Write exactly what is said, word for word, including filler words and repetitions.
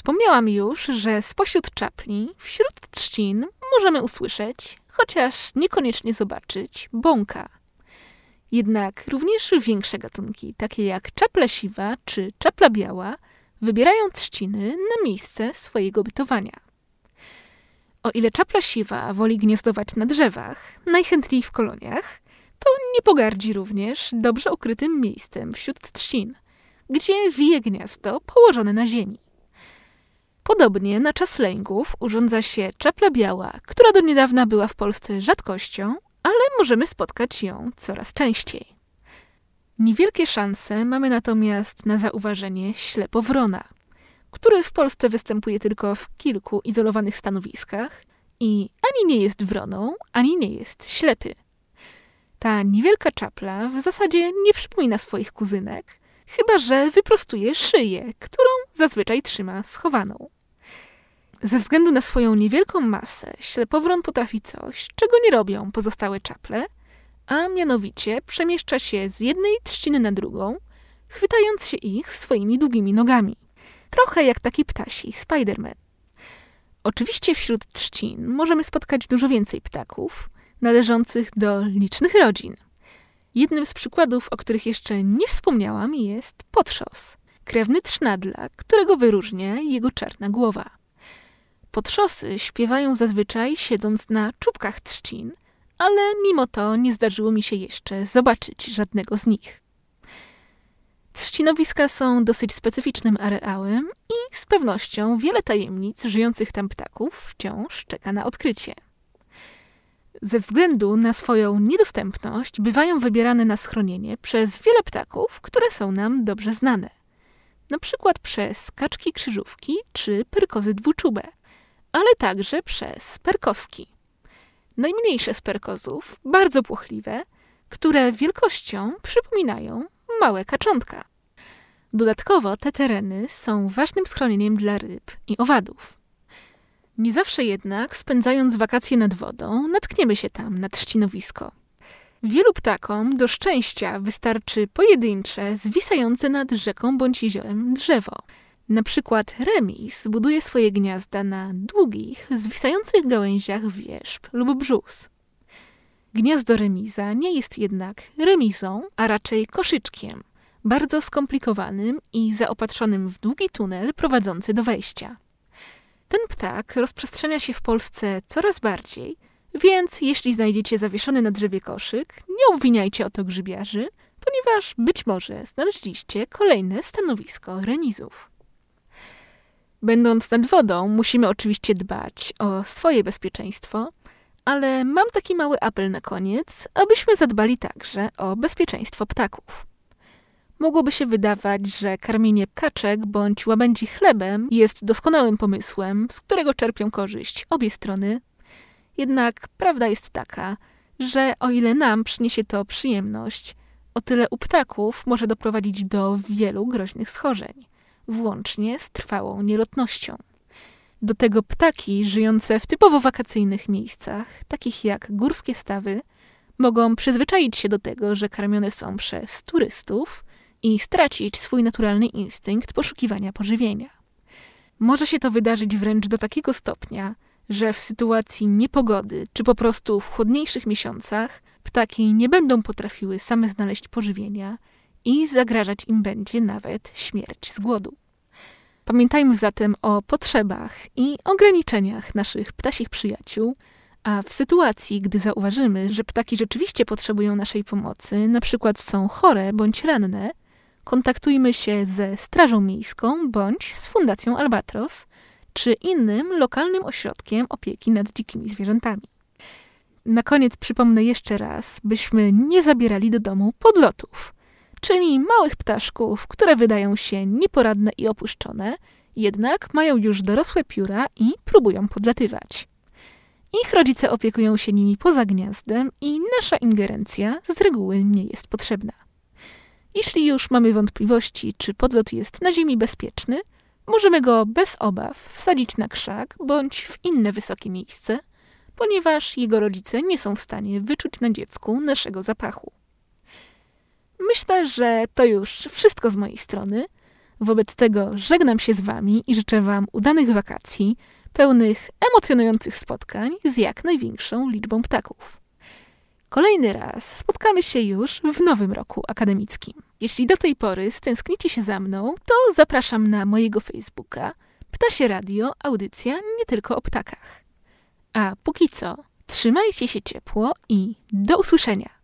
Wspomniałam już, że spośród czapli, wśród trzcin możemy usłyszeć, chociaż niekoniecznie zobaczyć, bąka. Jednak również większe gatunki, takie jak czapla siwa czy czapla biała, wybierają trzciny na miejsce swojego bytowania. O ile czapla siwa woli gniazdować na drzewach, najchętniej w koloniach, to nie pogardzi również dobrze ukrytym miejscem wśród trzcin, gdzie wije gniazdo położone na ziemi. Podobnie na czas lęgów urządza się czapla biała, która do niedawna była w Polsce rzadkością, ale możemy spotkać ją coraz częściej. Niewielkie szanse mamy natomiast na zauważenie ślepowrona, który w Polsce występuje tylko w kilku izolowanych stanowiskach i ani nie jest wroną, ani nie jest ślepy. Ta niewielka czapla w zasadzie nie przypomina swoich kuzynek, chyba że wyprostuje szyję, którą zazwyczaj trzyma schowaną. Ze względu na swoją niewielką masę, ślepowron potrafi coś, czego nie robią pozostałe czaple, a mianowicie przemieszcza się z jednej trzciny na drugą, chwytając się ich swoimi długimi nogami. Trochę jak taki ptasi Spider-Man. Oczywiście wśród trzcin możemy spotkać dużo więcej ptaków, należących do licznych rodzin. Jednym z przykładów, o których jeszcze nie wspomniałam, jest potrzos, krewny trznadla, którego wyróżnia jego czarna głowa. Potrzosy śpiewają zazwyczaj siedząc na czubkach trzcin, ale mimo to nie zdarzyło mi się jeszcze zobaczyć żadnego z nich. Trzcinowiska są dosyć specyficznym areałem i z pewnością wiele tajemnic żyjących tam ptaków wciąż czeka na odkrycie. Ze względu na swoją niedostępność bywają wybierane na schronienie przez wiele ptaków, które są nam dobrze znane. Na przykład przez kaczki krzyżówki czy perkozy dwuczube, ale także przez perkowski. Najmniejsze z perkozów, bardzo płochliwe, które wielkością przypominają małe kaczątka. Dodatkowo te tereny są ważnym schronieniem dla ryb i owadów. Nie zawsze jednak, spędzając wakacje nad wodą, natkniemy się tam na trzcinowisko. Wielu ptakom do szczęścia wystarczy pojedyncze, zwisające nad rzeką bądź jeziorem drzewo. Na przykład remis buduje swoje gniazda na długich, zwisających gałęziach wierzb lub brzóz. Gniazdo remiza nie jest jednak remizą, a raczej koszyczkiem, bardzo skomplikowanym i zaopatrzonym w długi tunel prowadzący do wejścia. Ten ptak rozprzestrzenia się w Polsce coraz bardziej, więc jeśli znajdziecie zawieszony na drzewie koszyk, nie obwiniajcie o to grzybiarzy, ponieważ być może znaleźliście kolejne stanowisko remizów. Będąc nad wodą, musimy oczywiście dbać o swoje bezpieczeństwo, ale mam taki mały apel na koniec, abyśmy zadbali także o bezpieczeństwo ptaków. Mogłoby się wydawać, że karmienie kaczek bądź łabędzi chlebem jest doskonałym pomysłem, z którego czerpią korzyść obie strony. Jednak prawda jest taka, że o ile nam przyniesie to przyjemność, o tyle u ptaków może doprowadzić do wielu groźnych schorzeń, włącznie z trwałą nierotnością. Do tego ptaki żyjące w typowo wakacyjnych miejscach, takich jak górskie stawy, mogą przyzwyczaić się do tego, że karmione są przez turystów i stracić swój naturalny instynkt poszukiwania pożywienia. Może się to wydarzyć wręcz do takiego stopnia, że w sytuacji niepogody czy po prostu w chłodniejszych miesiącach ptaki nie będą potrafiły same znaleźć pożywienia i zagrażać im będzie nawet śmierć z głodu. Pamiętajmy zatem o potrzebach i ograniczeniach naszych ptasich przyjaciół, a w sytuacji, gdy zauważymy, że ptaki rzeczywiście potrzebują naszej pomocy, na przykład są chore bądź ranne, kontaktujmy się ze Strażą Miejską bądź z Fundacją Albatros, czy innym lokalnym ośrodkiem opieki nad dzikimi zwierzętami. Na koniec przypomnę jeszcze raz, byśmy nie zabierali do domu podlotów, czyli małych ptaszków, które wydają się nieporadne i opuszczone, jednak mają już dorosłe pióra i próbują podlatywać. Ich rodzice opiekują się nimi poza gniazdem i nasza ingerencja z reguły nie jest potrzebna. Jeśli już mamy wątpliwości, czy podlot jest na ziemi bezpieczny, możemy go bez obaw wsadzić na krzak bądź w inne wysokie miejsce, ponieważ jego rodzice nie są w stanie wyczuć na dziecku naszego zapachu. Myślę, że to już wszystko z mojej strony. Wobec tego żegnam się z Wami i życzę Wam udanych wakacji, pełnych emocjonujących spotkań z jak największą liczbą ptaków. Kolejny raz spotkamy się już w nowym roku akademickim. Jeśli do tej pory stęsknicie się za mną, to zapraszam na mojego Facebooka Ptasie Radio, audycja nie tylko o ptakach. A póki co, trzymajcie się ciepło i do usłyszenia.